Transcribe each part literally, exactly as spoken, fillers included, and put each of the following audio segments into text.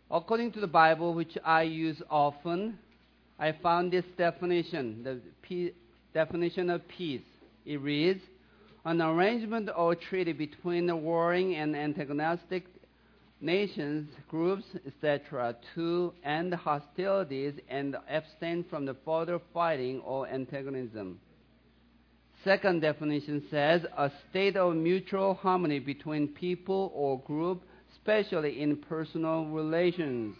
According to the Bible, which I use often, I found this definition, the pe- definition of peace. It reads, an arrangement or treaty between the warring and antagonistic nations, groups, et cetera, to end hostilities and abstain from the further fighting or antagonism. Second definition says, a state of mutual harmony between people or group, especially in personal relations.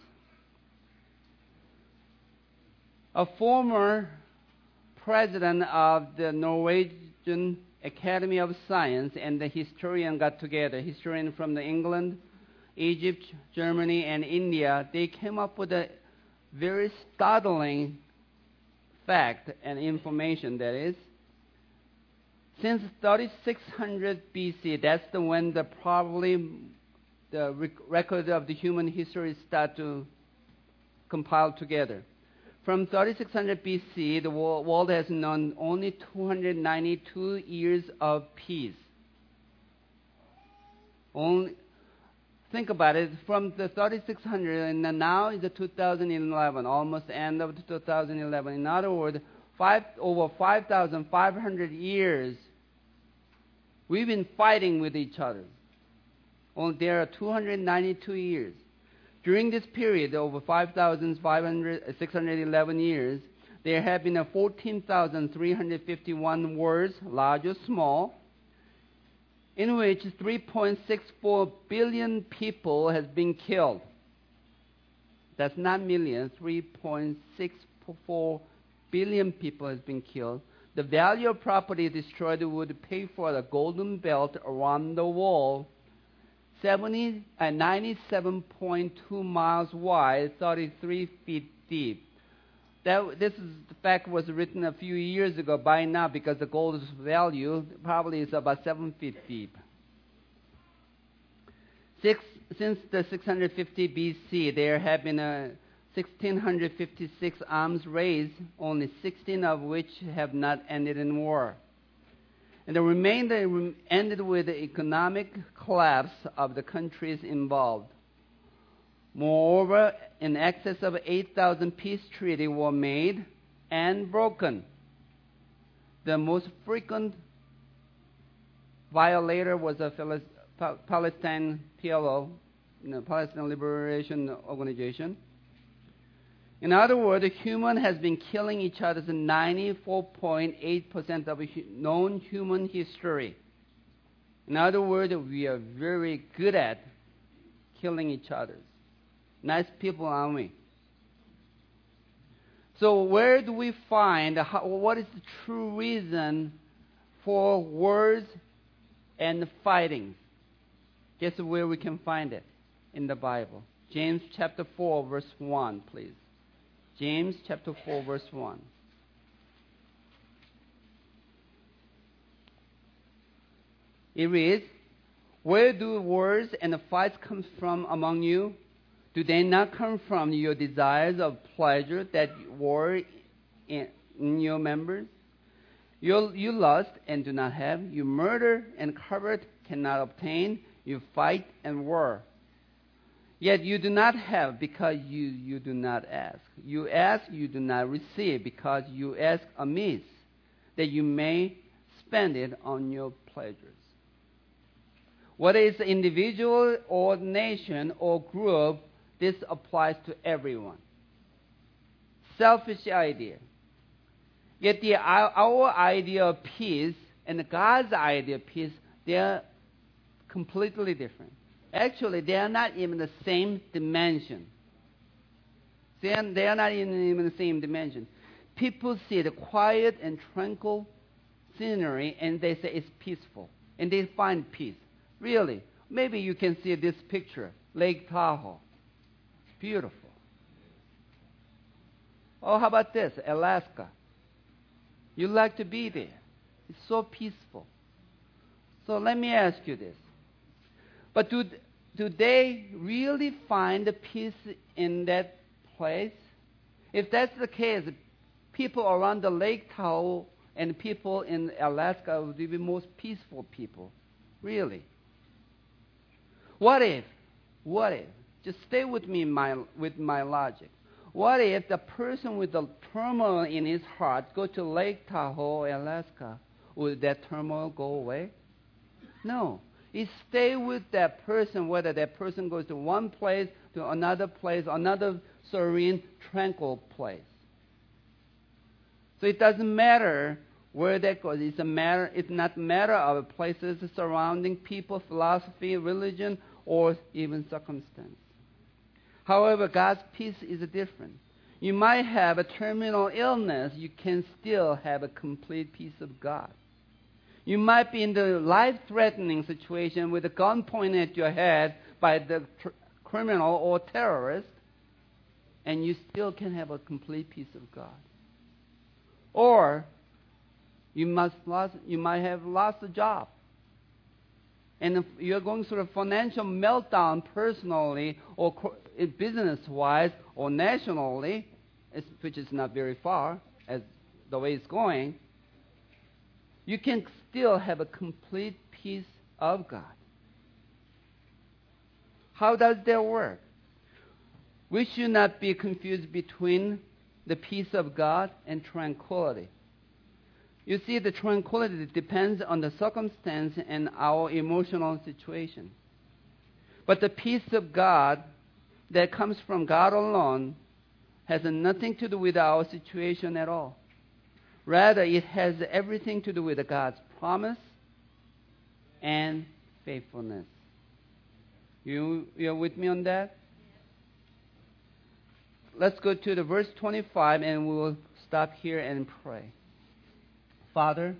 A former president of the Norwegian Academy of Science and the historian got together, historian from the England, Egypt, Germany, and India. They came up with a very startling fact and information, that is, since thirty-six hundred B C, that's the when the probably the rec- record of the human history start to compile together. From thirty-six hundred B C, the world has known only two hundred ninety-two years of peace. Only, think about it, from the thirty-six hundred and now is the two thousand eleven, almost the end of two thousand eleven. In other words, five, over five thousand five hundred years, we've been fighting with each other. Only there are two hundred ninety-two years. During this period, over five thousand six hundred eleven years, there have been fourteen thousand three hundred fifty-one wars, large or small, in which three point six four billion people has been killed. That's not million, three point six four billion people has been killed. The value of property destroyed would pay for the golden belt around the world, seventy, uh, ninety-seven point two miles wide, thirty-three feet deep. That, this is, the fact was written a few years ago. By now, because the gold's value probably is about seven feet deep. Six, since the six hundred fifty B C, there have been a one thousand six hundred fifty-six arms raised, only sixteen of which have not ended in war. And the remainder ended with the economic collapse of the countries involved. Moreover, in excess of eight thousand peace treaties were made and broken. The most frequent violator was a Palestine P L O, you know, Palestine Liberation Organization. In other words, the human has been killing each other in ninety-four point eight percent of known human history. In other words, we are very good at killing each other. Nice people, aren't we? So where do we find, how, what is the true reason for wars and fighting? Guess where we can find it? In the Bible. James chapter four, verse one, please. James chapter four, verse one. It reads, where do wars and fights come from among you? Do they not come from your desires of pleasure that war in, in your members? You, you lust and do not have. You murder and covet, cannot obtain. You fight and war. Yet you do not have because you, you do not ask. You ask, you do not receive because you ask amiss, that you may spend it on your pleasures. Whether it's individual or nation or group, this applies to everyone. Selfish idea. Yet the, our, our idea of peace and God's idea of peace, they are completely different. Actually, they are not even the same dimension. They are, they are not even the same dimension. People see the quiet and tranquil scenery and they say it's peaceful. And they find peace. Really, maybe you can see this picture, Lake Tahoe. Beautiful. Oh, how about this, Alaska? You like to be there. It's so peaceful. So let me ask you this. But do, do they really find the peace in that place? If that's the case, people around the Lake Tahoe and people in Alaska would be the most peaceful people. Really. What if, what if, Just stay with me in my, with my logic. What if the person with the turmoil in his heart go to Lake Tahoe, Alaska? Would that turmoil go away? No. You stay with that person, whether that person goes to one place, to another place, another serene, tranquil place. So it doesn't matter where that goes. It's a matter. It's not a matter of places surrounding people, philosophy, religion, or even circumstance. However, God's peace is different. You might have a terminal illness. You can still have a complete peace of God. You might be in the life-threatening situation with a gun pointed at your head by the tr- criminal or terrorist, and you still can have a complete peace of God. Or you must lost, you might have lost a job, and if you're going through a financial meltdown personally or co- business-wise or nationally, which is not very far as the way it's going. You can still have a complete peace of God. How does that work? We should not be confused between the peace of God and tranquility. You see, the tranquility depends on the circumstance and our emotional situation. But the peace of God that comes from God alone has nothing to do with our situation at all. Rather, it has everything to do with God's promise and faithfulness. You, you're with me on that? Let's go to the verse twenty-five, and we will stop here and pray. Father,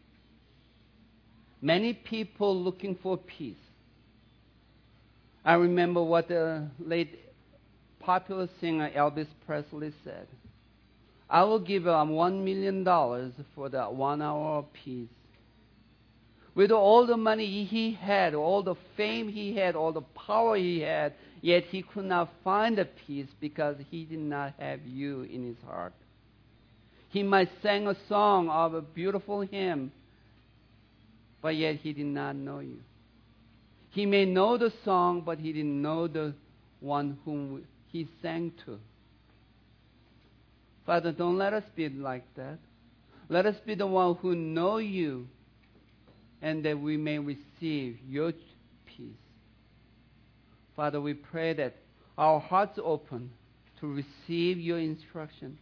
many people looking for peace. I remember what the late popular singer Elvis Presley said. I will give him one million dollars for that one hour of peace. With all the money he had, all the fame he had, all the power he had, yet he could not find a peace because he did not have you in his heart. He might sing a song of a beautiful hymn, but yet he did not know you. He may know the song, but he didn't know the one whom he sang to. Father, don't let us be like that. Let us be the one who know you, and that we may receive your peace. Father, we pray that our hearts open to receive your instruction.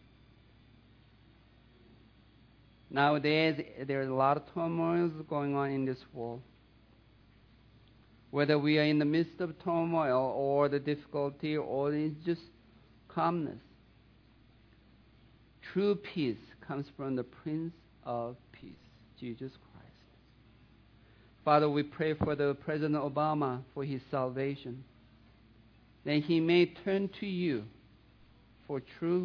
Nowadays, there's a lot of turmoil going on in this world. Whether we are in the midst of turmoil or the difficulty or it's just calmness. True peace comes from the Prince of Peace, Jesus Christ. Father, we pray for the President Obama for his salvation, that he may turn to you for true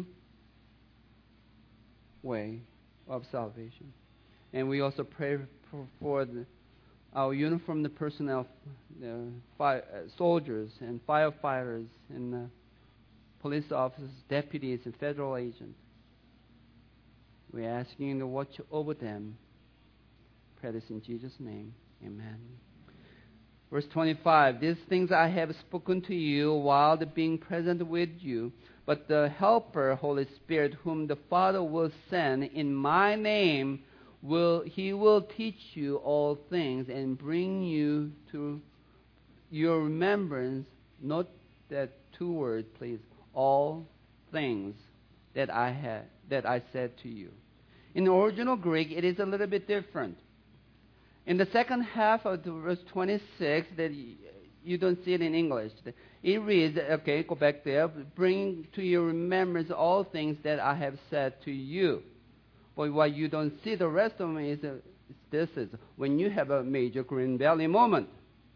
way of salvation. And we also pray for, for the, our uniformed personnel, the fire, uh, soldiers and firefighters and uh, police officers, deputies and federal agents. We're asking you to watch over them. Pray this in Jesus' name. Amen. Verse twenty-five, these things I have spoken to you while being present with you, but the Helper, Holy Spirit, whom the Father will send in my name, will he will teach you all things and bring you to your remembrance. Note that two words, please. All things that I had that I said to you. In the original Greek, it is a little bit different. In the second half of the verse twenty-six, that you don't see it in English. It reads, okay, go back there. Bring to your remembrance all things that I have said to you. But what you don't see the rest of them is, uh, this is when you have a major green belly moment.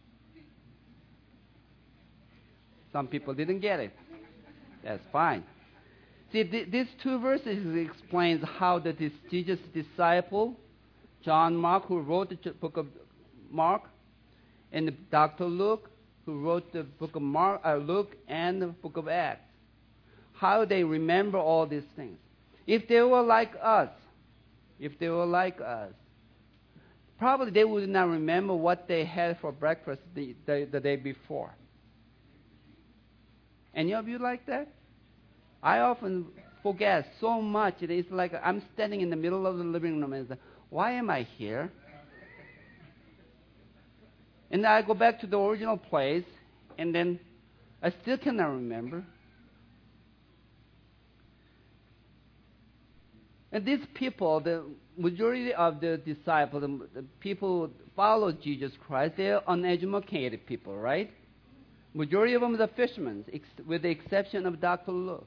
Some people didn't get it. That's fine. See, th- these two verses explains how the this Jesus disciple, John Mark, who wrote the book of Mark, and Doctor Luke, who wrote the book of Mark, uh, Luke and the book of Acts, how they remember all these things. If they were like us, if they were like us, probably they would not remember what they had for breakfast the, the, the day before. Any of you like that? I often forget so much. It's like I'm standing in the middle of the living room and say, why am I here? And I go back to the original place, and then I still cannot remember. And these people, the majority of the disciples, the, the people who follow Jesus Christ, they're uneducated people, right? Majority of them are fishermen, ex- with the exception of Doctor Luke.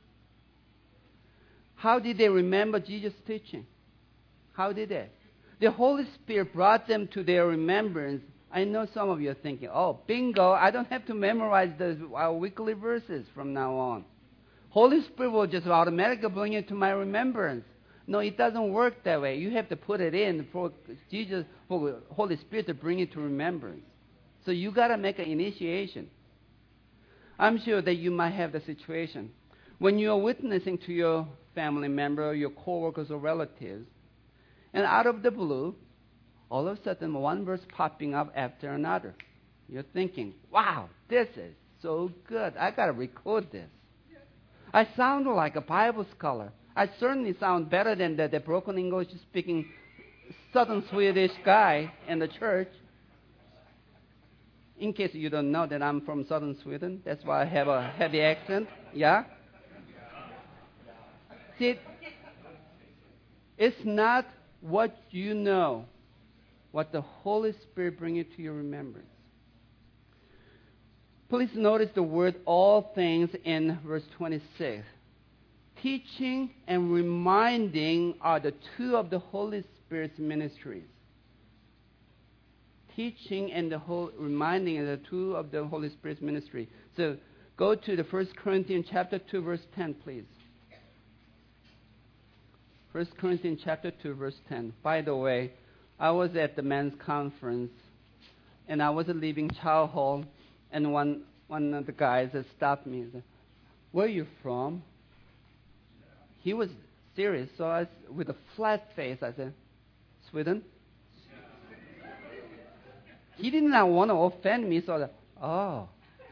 How did they remember Jesus' teaching? How did they? The Holy Spirit brought them to their remembrance. I know some of you are thinking, oh, bingo, I don't have to memorize the our weekly verses from now on. Holy Spirit will just automatically bring it to my remembrance. No, it doesn't work that way. You have to put it in for Jesus, for Holy Spirit to bring it to remembrance. So you got to make an initiation. I'm sure that you might have the situation. When you're witnessing to your family member, your coworkers or relatives, and out of the blue, all of a sudden one verse popping up after another. You're thinking, wow, this is so good. I got to record this. I sound like a Bible scholar. I certainly sound better than the, the broken English speaking southern Swedish guy in the church. In case you don't know that I'm from southern Sweden, that's why I have a heavy accent. Yeah? See, it's not what you know, what the Holy Spirit brings it to your remembrance. Please notice the word all things in verse twenty-six. Teaching and reminding are the two of the Holy Spirit's ministries. Teaching and the whole, reminding are the two of the Holy Spirit's ministry. So go to the First Corinthians chapter two, verse ten, please. First Corinthians chapter two, verse ten. By the way, I was at the men's conference, and I was leaving Chow Hall, and one one of the guys stopped me and said, where are you from? He was serious, so I, with a flat face, I said, Sweden? He did not want to offend me, so I said, oh.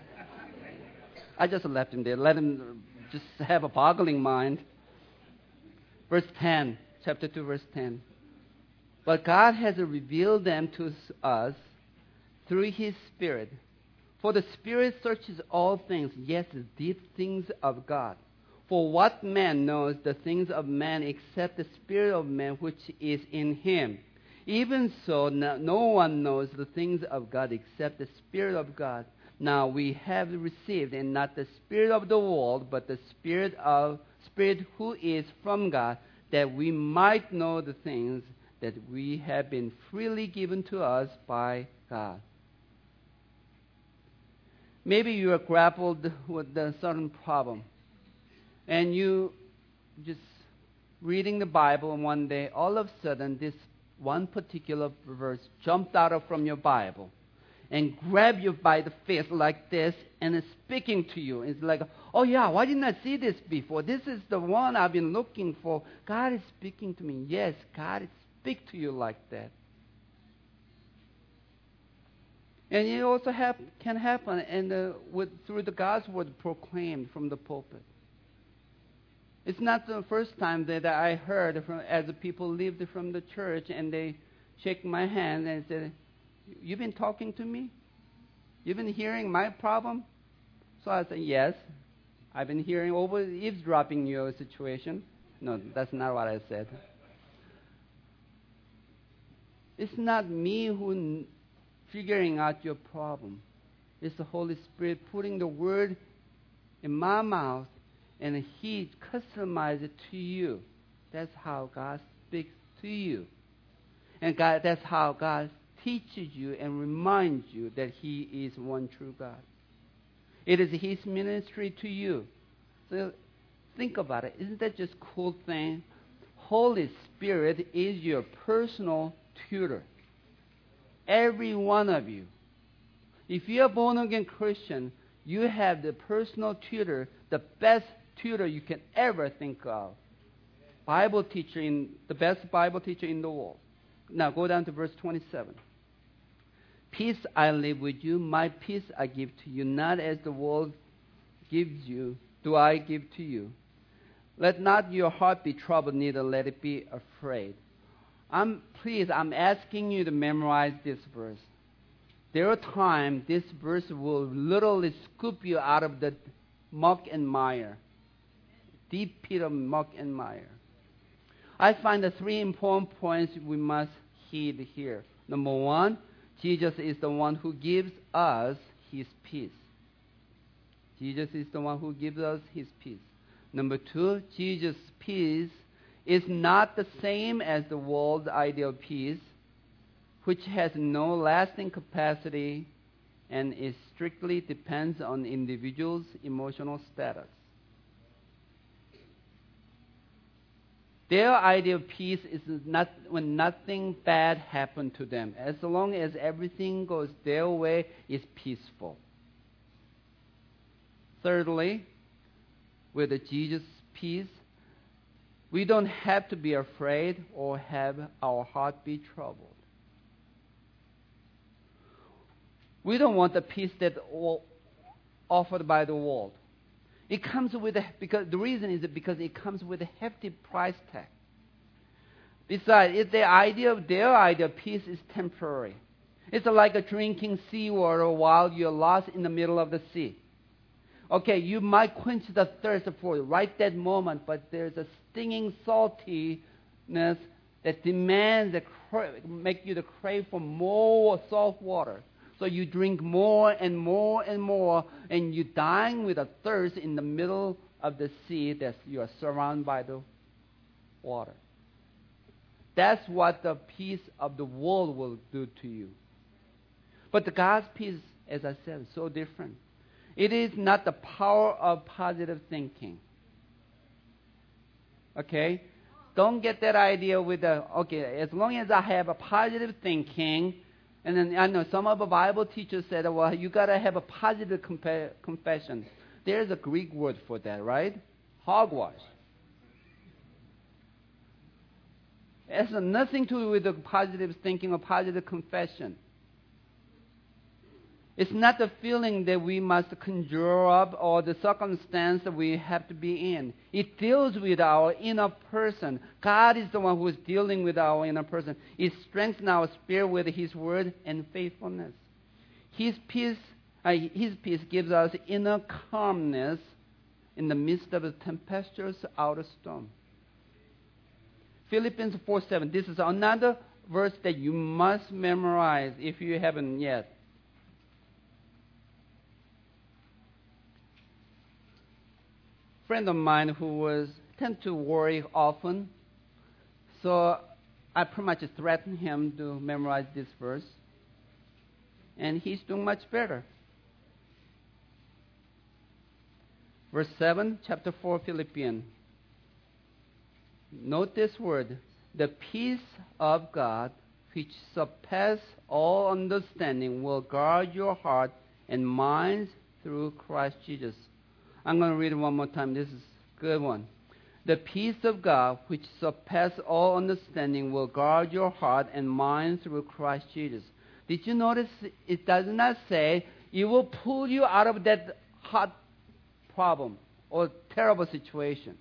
I just left him there, let him just have a boggling mind. Verse ten, chapter two, verse ten. But God has revealed them to us through His Spirit. For the Spirit searches all things, yes, the deep things of God. For what man knows the things of man except the Spirit of man which is in him? Even so, no, no one knows the things of God except the Spirit of God. Now we have received, and not the spirit of the world, but the Spirit of Spirit who is from God, that we might know the things that we have been freely given to us by God. Maybe you are grappled with a certain problem, and you just reading the Bible, and one day, all of a sudden, this one particular verse jumped out of from your Bible and grabbed you by the face like this and is speaking to you. It's like, oh yeah, why didn't I see this before? This is the one I've been looking for. God is speaking to me. Yes, God speaks to you like that. And it also hap- can happen and uh, with, through the God's word proclaimed from the pulpit. It's not the first time that I heard from, as the people leave from the church and they shake my hand and say, you've been talking to me? You've been hearing my problem? So I said, yes. I've been hearing over eavesdropping your situation. No, that's not what I said. It's not me who figuring out your problem. It's the Holy Spirit putting the word in my mouth, and He customizes it to you. That's how God speaks to you. And God, that's how God teaches you and reminds you that He is one true God. It is His ministry to you. So think about it. Isn't that just a cool thing? Holy Spirit is your personal tutor. Every one of you. If you're a born-again Christian, you have the personal tutor, the best tutor you can ever think of. Bible teacher, in the best Bible teacher in the world. Now go down to verse twenty-seven. Peace I leave with you, my peace I give to you, not as the world gives you, do I give to you. Let not your heart be troubled, neither let it be afraid. I'm please, I'm asking you to memorize this verse. There are times this verse will literally scoop you out of the muck and mire, deep pit of muck and mire. I find the three important points we must heed here. Number one, Jesus is the one who gives us His peace. Jesus is the one who gives us His peace. Number two, Jesus' peace is not the same as the world's ideal peace, which has no lasting capacity and is strictly depends on individuals' emotional status. Their ideal peace is not when nothing bad happened to them. As long as everything goes their way, it's peaceful. Thirdly, with the Jesus peace, we don't have to be afraid or have our heart be troubled. We don't want the peace that offered by the world. It comes with a, because the reason is because it comes with a hefty price tag. Besides, it, the idea of their idea of peace is temporary. It's like a drinking seawater while you're lost in the middle of the sea. Okay, you might quench the thirst for it right that moment, but there's a stinging saltiness that demands, that cra- make you to crave for more salt water. So you drink more and more and more, and you're dying with a thirst in the middle of the sea that you are surrounded by the water. That's what the peace of the world will do to you. But the God's peace, as I said, is so different. It is not the power of positive thinking. Okay? Don't get that idea with the, okay, as long as I have a positive thinking, and then I know some of the Bible teachers said, well, you got to have a positive compa- confession. There's a Greek word for that, right? Hogwash. It has nothing to do with the positive thinking or positive confession. It's not the feeling that we must conjure up or the circumstance that we have to be in. It deals with our inner person. God is the one who is dealing with our inner person. It strengthens our spirit with His word and faithfulness. His peace, uh, His peace gives us inner calmness in the midst of a tempestuous outer storm. Philippians four seven. This is another verse that you must memorize if you haven't yet. Friend of mine who was tend to worry often, so I pretty much threatened him to memorize this verse, and he's doing much better. Verse seven, chapter four, Philippians. Note this word: the peace of God, which surpasses all understanding, will guard your heart and minds through Christ Jesus. I'm going to read it one more time. This is a good one. The peace of God, which surpasses all understanding, will guard your heart and mind through Christ Jesus. Did you notice it does not say it will pull you out of that hot problem or terrible situation.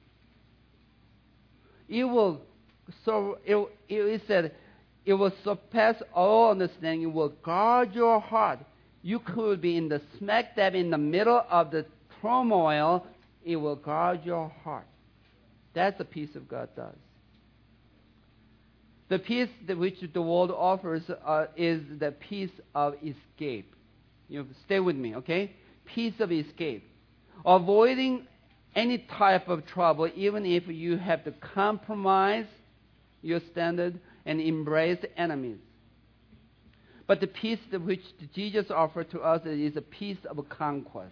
It will, so it, it said, it will surpass all understanding. It will guard your heart. You could be in the smack dab in the middle of the turmoil. It will guard your heart. That's the peace of God does. The peace that which the world offers uh, is the peace of escape. You know, stay with me, okay? Peace of escape. Avoiding any type of trouble, even if you have to compromise your standard and embrace enemies. But the peace that which Jesus offered to us is a peace of conquest.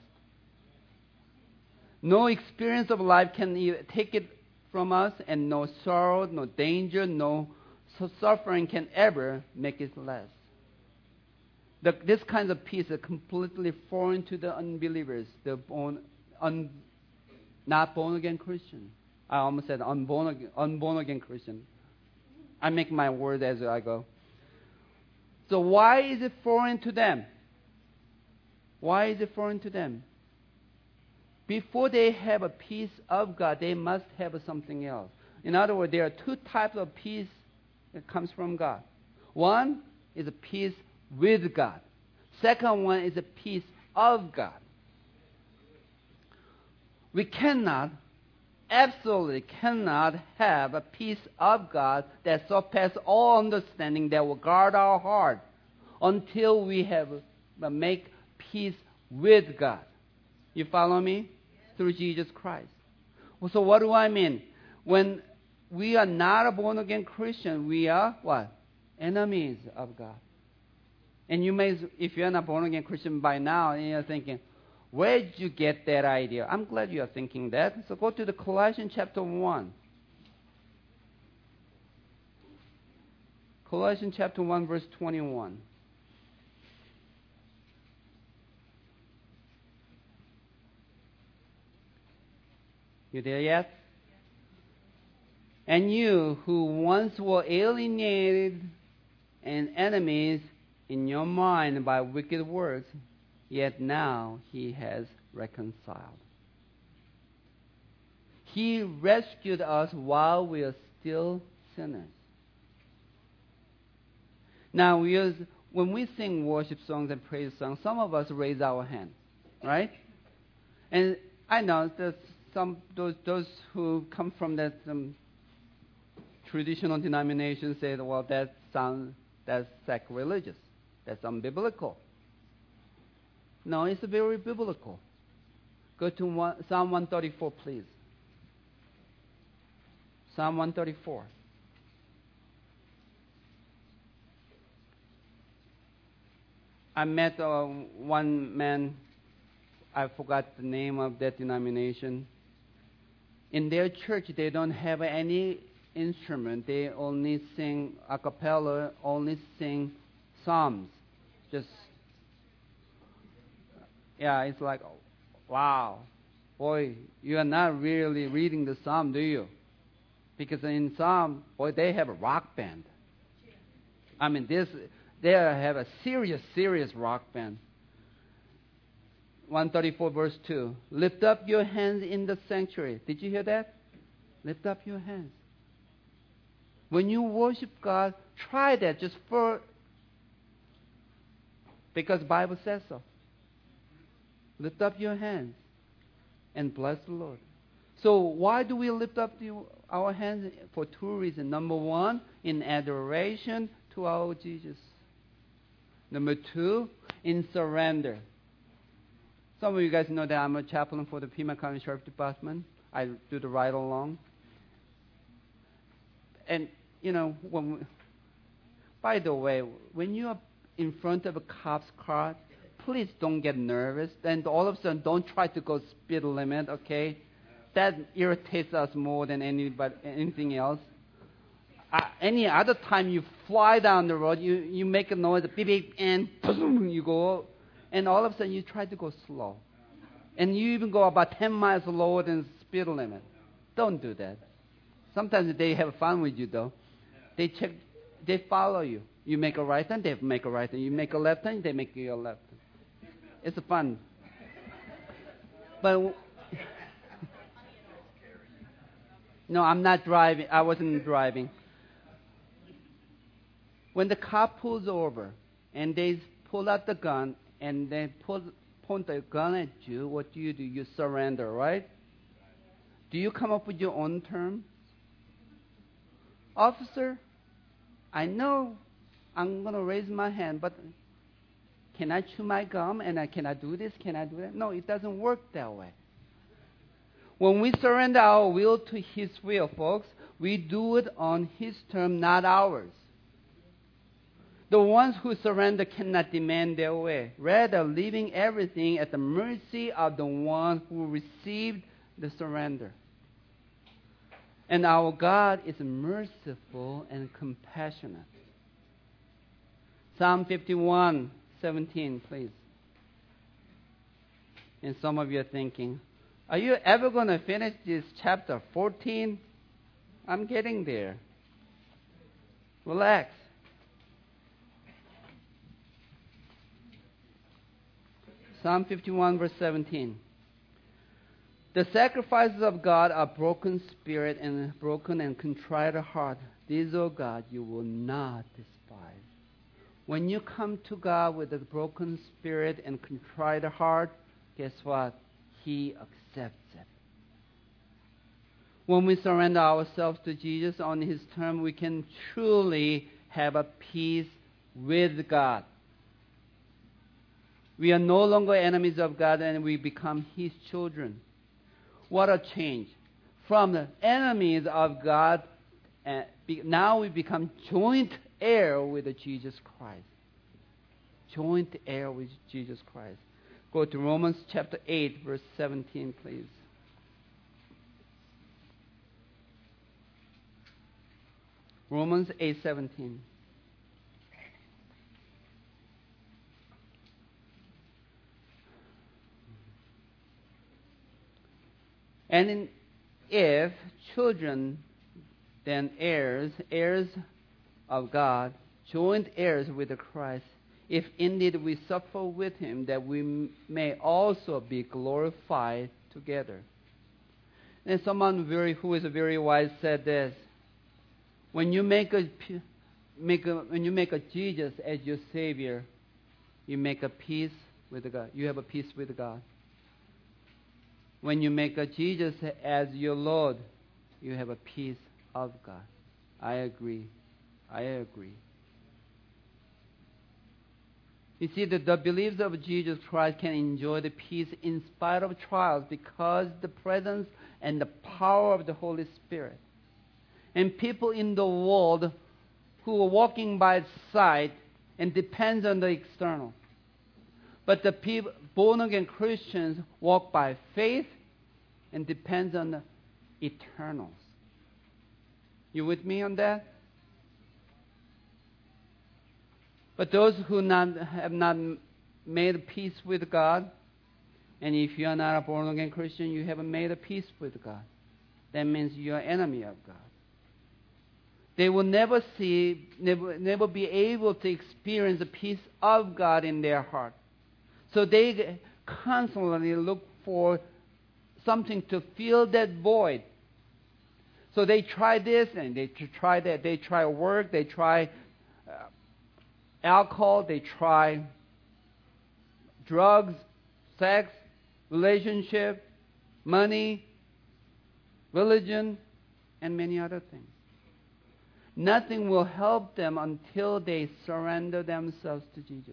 No experience of life can take it from us, and no sorrow, no danger, no suffering can ever make it less. The, this kind of peace is completely foreign to the unbelievers, the born, un, not born again Christian. I almost said unborn again, unborn again Christian. I make my word as I go. So why is it foreign to them? Why is it foreign to them? before they have a peace of God, they must have something else. In other words, there are two types of peace that comes from God. One is a peace with God. Second one is a peace of God. We cannot, absolutely cannot have a peace of God that surpasses all understanding that will guard our heart until we have uh, make peace with God. You follow me? Through Jesus Christ. So what do I mean? When we are not a born-again Christian, we are what? Enemies of God. And you may, if you're not born-again Christian by now, and you're thinking, where did you get that idea? I'm glad you are thinking that. So go to the Colossians chapter one. Colossians chapter one, verse twenty-one. You there yet? And you who once were alienated and enemies in your mind by wicked works, yet now he has reconciled. He rescued us while we are still sinners. Now, we are, when we sing worship songs and praise songs, some of us raise our hand, right? And I know that some those those who come from that um, traditional denomination say, well, that sounds that's sacrilegious, that's unbiblical. No, it's very biblical. Go to one, Psalm one thirty-four, please. Psalm one thirty-four. I met uh, one man, I forgot the name of that denomination. In their church, they don't have any instrument. They only sing a cappella, only sing psalms. Just, yeah, it's like, wow, boy, you are not really reading the psalm, do you? Because in psalm, boy, they have a rock band. I mean, this, they have a serious, serious rock band. one thirty-four verse two. Lift up your hands in the sanctuary. Did you hear that? Lift up your hands. When you worship God, try that just for, because the Bible says so. Lift up your hands and bless the Lord. So why do we lift up the, our hands? For two reasons. Number one, in adoration to our Jesus. Number two, in surrender. Some of you guys know that I'm a chaplain for the Pima County Sheriff Department. I do the ride along. And, you know, when we, by the way, when you are in front of a cop's car, please don't get nervous. And all of a sudden, don't try to go speed limit, okay? That irritates us more than anybody, anything else. Uh, any other time you fly down the road, you, you make a noise, beep, beep, and boom, you go. And all of a sudden, you try to go slow. And you even go about ten miles lower than speed limit. Don't do that. Sometimes they have fun with you, though. They check, they follow you. You make a right turn, they make a right turn. You make a left turn, they make you a left turn. It's fun. But no, I'm not driving. I wasn't driving. When the car pulls over and they pull out the gun and they pull, point the gun at you, what do you do? You surrender, right? Do you come up with your own term? Officer, I know I'm going to raise my hand, but can I chew my gum and I, can I do this? Can I do that? No, it doesn't work that way. When we surrender our will to His will, folks, we do it on His term, not ours. The ones who surrender cannot demand their way, rather leaving everything at the mercy of the one who received the surrender. And our God is merciful and compassionate. Psalm fifty-one seventeen, please. And some of you are thinking, are you ever going to finish this chapter fourteen? I'm getting there. Relax. Psalm fifty-one, verse seventeen. The sacrifices of God are broken spirit and broken and contrite heart. These, O God, you will not despise. When you come to God with a broken spirit and contrite heart, guess what? He accepts it. When we surrender ourselves to Jesus on His term, we can truly have a peace with God. We are no longer enemies of God, and we become His children. What a change. From the enemies of God, uh, be, now we become joint heir with Jesus Christ. Joint heir with Jesus Christ. Go to Romans chapter eight, verse seventeen, please. Romans eight seventeen. And in, if children, then heirs, heirs of God, joint heirs with Christ, if indeed we suffer with Him, that we may also be glorified together. And someone very who is very wise said this: when you make a make a, when you make a Jesus as your Savior, you make a peace with God. You have a peace with God. When you make a Jesus as your Lord, you have a peace of God. I agree. I agree. You see that the believers of Jesus Christ can enjoy the peace in spite of trials because the presence and the power of the Holy Spirit. And people in the world who are walking by sight and depends on the external. But the people, born-again Christians walk by faith and depends on the eternals. You with me on that? But those who not, have not made peace with God, and if you are not a born-again Christian, you haven't made a peace with God. That means you are enemy of God. They will never see, never, never be able to experience the peace of God in their heart. So they constantly look for something to fill that void. So they try this and they try that. They try work, they try uh, alcohol, they try drugs, sex, relationship, money, religion, and many other things. Nothing will help them until they surrender themselves to Jesus.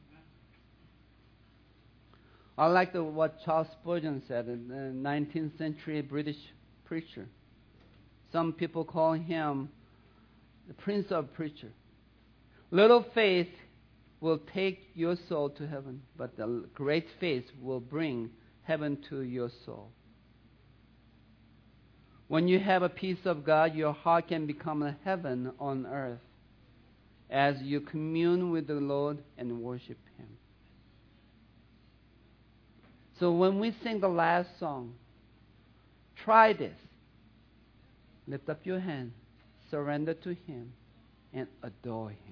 I like the, what Charles Spurgeon said, a nineteenth century British preacher. Some people call him the Prince of Preachers. Little faith will take your soul to heaven, but the great faith will bring heaven to your soul. When you have a peace of God, your heart can become a heaven on earth as you commune with the Lord and worship Him. So when we sing the last song, try this. Lift up your hand, surrender to Him, and adore Him.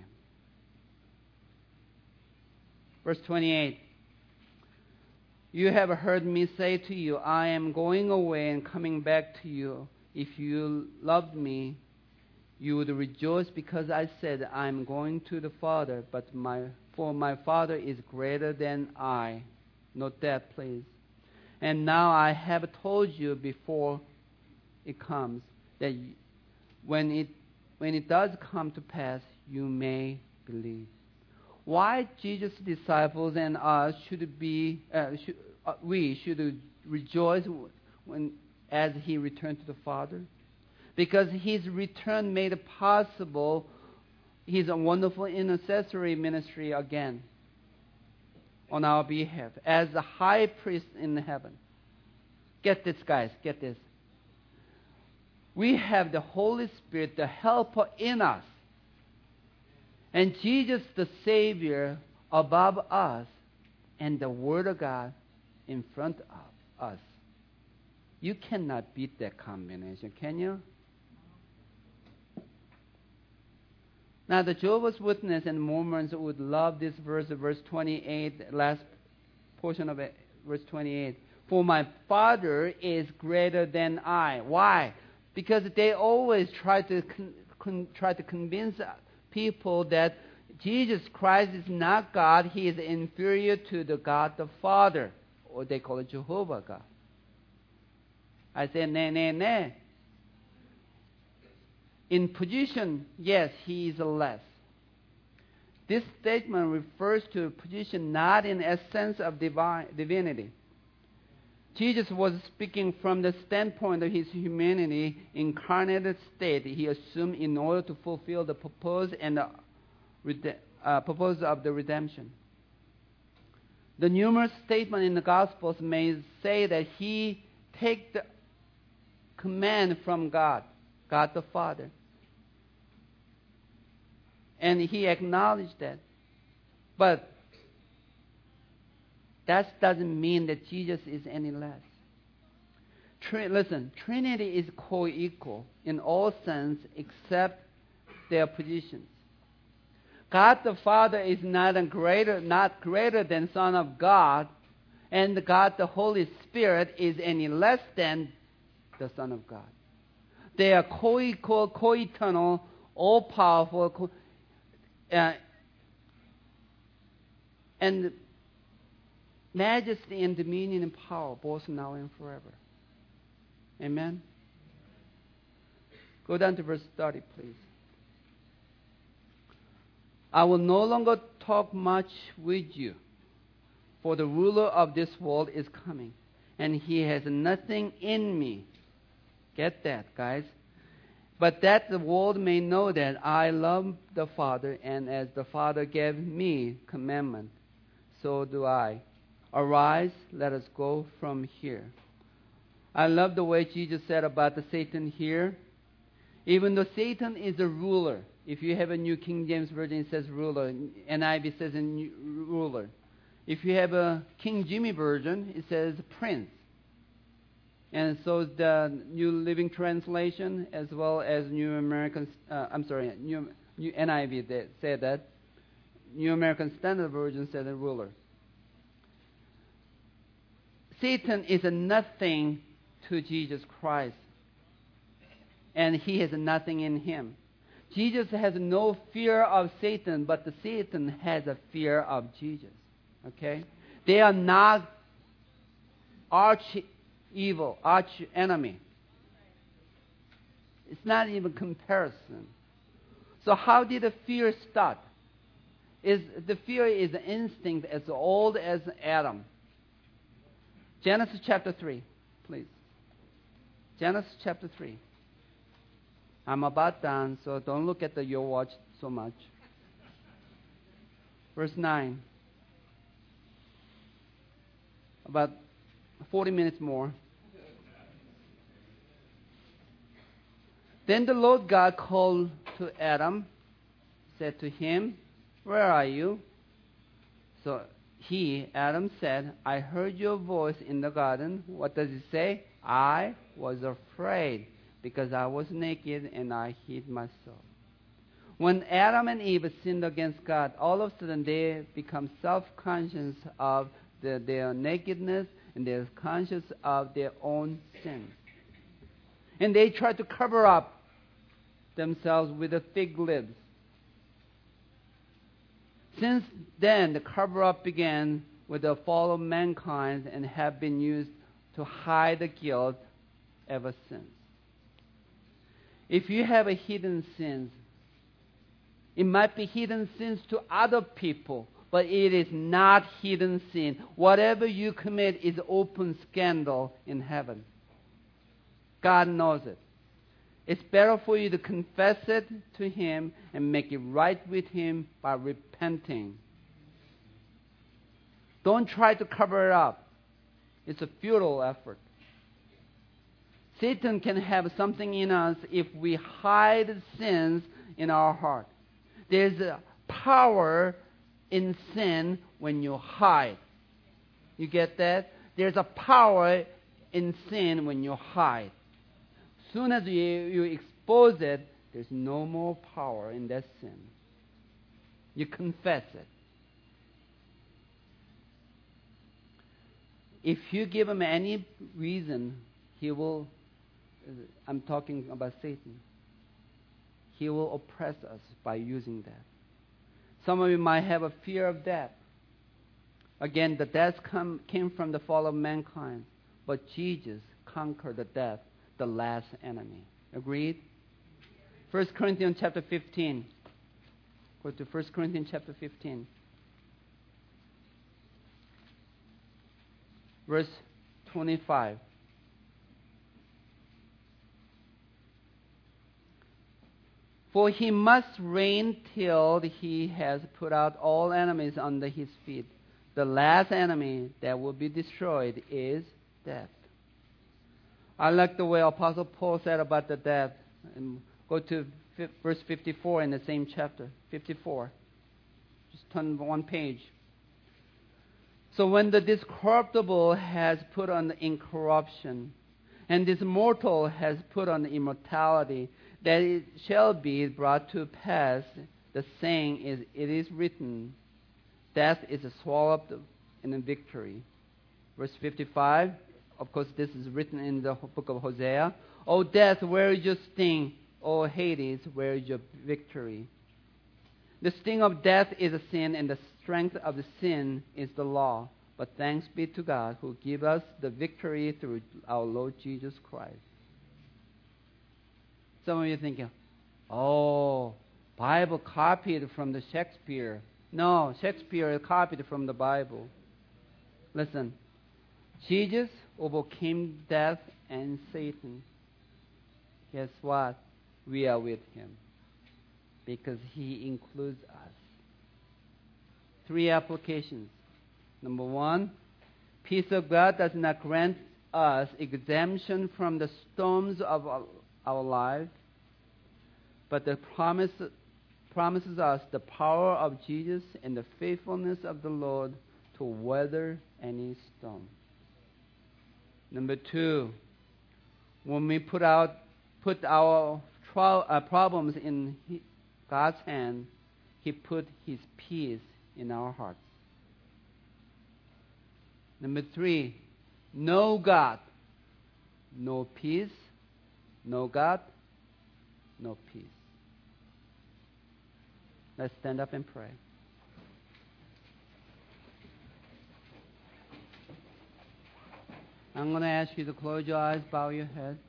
Verse twenty-eight. You have heard me say to you, I am going away and coming back to you. If you loved me, you would rejoice because I said, I am going to the Father, but my for my Father is greater than I. Note that, please. And now I have told you before it comes, that when it when it does come to pass, you may believe. Why Jesus' disciples and us should be uh, should, uh, we should rejoice when as He returned to the Father? Because His return made it possible His a wonderful intercessory ministry again on our behalf as the high priest in heaven. Get this, guys, get this. We have the Holy Spirit, the helper in us. And Jesus, the Savior, above us, and the Word of God in front of us. You cannot beat that combination, can you? Now, the Jehovah's Witnesses and Mormons would love this verse, verse twenty-eight, last portion of it, verse twenty-eight. for my Father is greater than I. Why? Because they always try to con- con- try to convince people that Jesus Christ is not God. He is inferior to the God the Father, or they call it Jehovah God. I say, nay, nay, nay. In position, yes, he is less. This statement refers to a position not in essence of divine, divinity. Jesus was speaking from the standpoint of his humanity, incarnated state he assumed in order to fulfill the purpose and the uh, purpose of the redemption. The numerous statements in the Gospels may say that he takes the command from God, God the Father. And he acknowledged that. But that doesn't mean that Jesus is any less. Tr- listen, Trinity is co-equal in all sense except their positions. God the Father is not a greater, not greater than Son of God, and God the Holy Spirit is any less than the Son of God. They are co-equal, co-eternal, all-powerful, co- uh, and majesty and dominion and power, both now and forever. Amen? Go down to verse thirty, please. I will no longer talk much with you, for the ruler of this world is coming, and he has nothing in me. Get that, guys? But that the world may know that I love the Father, and as the Father gave me commandment, so do I. Arise, let us go from here. I love the way Jesus said about the Satan here. Even though Satan is a ruler, if you have a New King James Version, it says ruler. N I V says ruler. If you have a King Jimmy Version, it says prince. And so the New Living Translation, as well as New American, uh, I'm sorry, New, New N I V that said that. New American Standard Version said a ruler. Satan is a nothing to Jesus Christ, and he has nothing in him. Jesus has no fear of Satan, but the Satan has a fear of Jesus. Okay? They are not arch evil, arch enemy. It's not even comparison. So how did the fear start? Is the fear is an instinct as old as Adam. Genesis chapter three, please. Genesis chapter three. I'm about done, so don't look at the your watch so much. Verse nine. About forty minutes more. Then the Lord God called to Adam, said to him, "Where are you?" So he, Adam, said, "I heard your voice in the garden." What does it say? I was afraid because I was naked and I hid myself. When Adam and Eve sinned against God, all of a sudden they become self-conscious of the, their nakedness, and they're conscious of their own sins. And they try to cover up themselves with the fig leaves. Since then, the cover-up began with the fall of mankind and have been used to hide the guilt ever since. If you have a hidden sins, it might be hidden sins to other people, but it is not hidden sin. Whatever you commit is open scandal in heaven. God knows it. It's better for you to confess it to Him and make it right with Him by repenting. Don't try to cover it up. It's a futile effort. Satan can have something in us if we hide sins in our heart. There's a power in sin when you hide. You get that? There's a power in sin when you hide. Soon as you, you expose it, there's no more power in that sin. You confess it. if you give him any reason, he will, I'm talking about Satan, he will oppress us by using that. Some of you might have a fear of death. Again, the death come, came from the fall of mankind, but Jesus conquered the death, the last enemy. Agreed? First Corinthians chapter fifteen. Go to First Corinthians chapter fifteen. Verse twenty-five. For he must reign till he has put out all enemies under his feet. The last enemy that will be destroyed is death. I like the way Apostle Paul said about the death. And go to verse fifty-four in the same chapter. fifty-four. Just turn one page. So when the this corruptible has put on incorruption, and this mortal has put on immortality, that it shall be brought to pass, the saying is, it is written, death is swallowed up in victory. Verse fifty-five, of course this is written in the book of Hosea. O death, where is your sting? O Hades, where is your victory? The sting of death is a sin, and the strength of the sin is the law. But thanks be to God who gives us the victory through our Lord Jesus Christ. Some of you are thinking, oh, Bible copied from the Shakespeare. No, Shakespeare copied from the Bible. Listen, Jesus overcame death and Satan. Guess what? We are with him because he includes us. Three applications. Number one, peace of God does not grant us exemption from the storms of our, our life, but the promise promises us the power of Jesus and the faithfulness of the Lord to weather any storm. Number two, when we put out put our trial, uh, problems in he, God's hand, he put his peace in our hearts. Number three, no God, no peace. No God, no peace. Let's stand up and pray. I'm going to ask you to close your eyes, bow your head.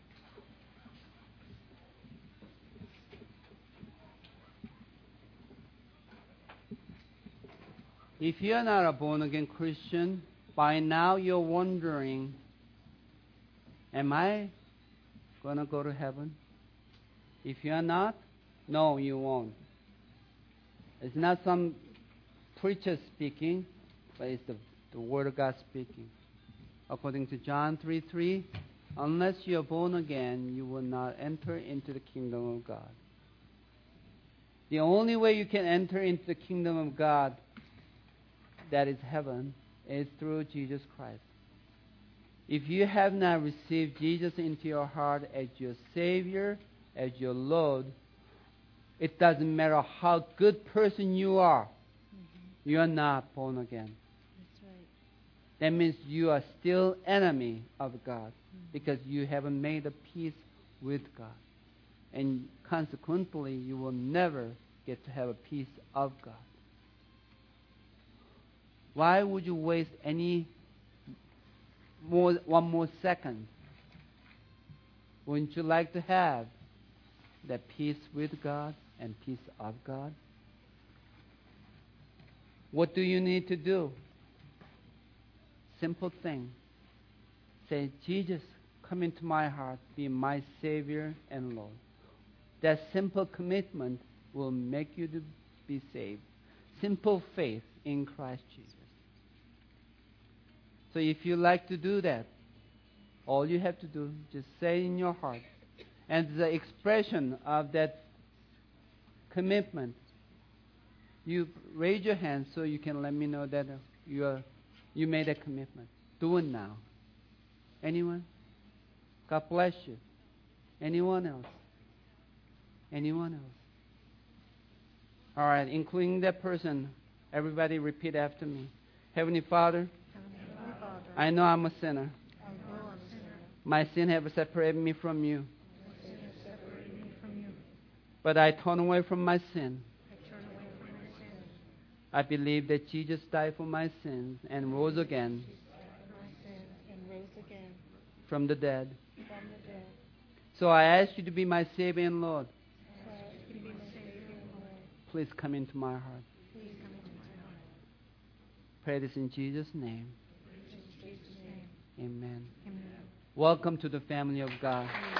If you're not a born-again Christian, by now you're wondering, am I going to go to heaven? If you're not, no, you won't. It's not some preacher speaking, but it's the, the Word of God speaking. According to John three three, unless you're born again, you will not enter into the kingdom of God. The only way you can enter into the kingdom of God, that is heaven, is through Jesus Christ. If you have not received Jesus into your heart as your Savior, as your Lord, it doesn't matter how good person you are, mm-hmm. you are not born again. That's right. That means you are still enemy of God, mm-hmm. because you haven't made a peace with God. And consequently, you will never get to have a peace of God. Why would you waste any more, one more second? Wouldn't you like to have that peace with God and peace of God? What do you need to do? Simple thing. Say, Jesus, come into my heart, be my Savior and Lord. That simple commitment will make you to be saved. Simple faith in Christ Jesus. So if you like to do that, all you have to do is just say in your heart. And the expression of that commitment, you raise your hand so you can let me know that you are, you made a commitment. Do it now. Anyone? God bless you. Anyone else? Anyone else? All right, including that person, everybody repeat after me. Heavenly Father, Heavenly Father, I know I'm a sinner. I know I'm a sinner. My sin have separated me from you. My sin has separated me from you. But I turn away from my sin. I turn away from my sin. I believe that Jesus died for my sins and rose again Jesus died for my sins and rose again from the dead. from the dead. So I ask you to be my Savior and Lord. So I ask you to be my Savior and Lord. Please come into my heart. Please come into my heart. Pray this in Jesus' name. In Jesus' name. Amen. Amen. Welcome to the family of God.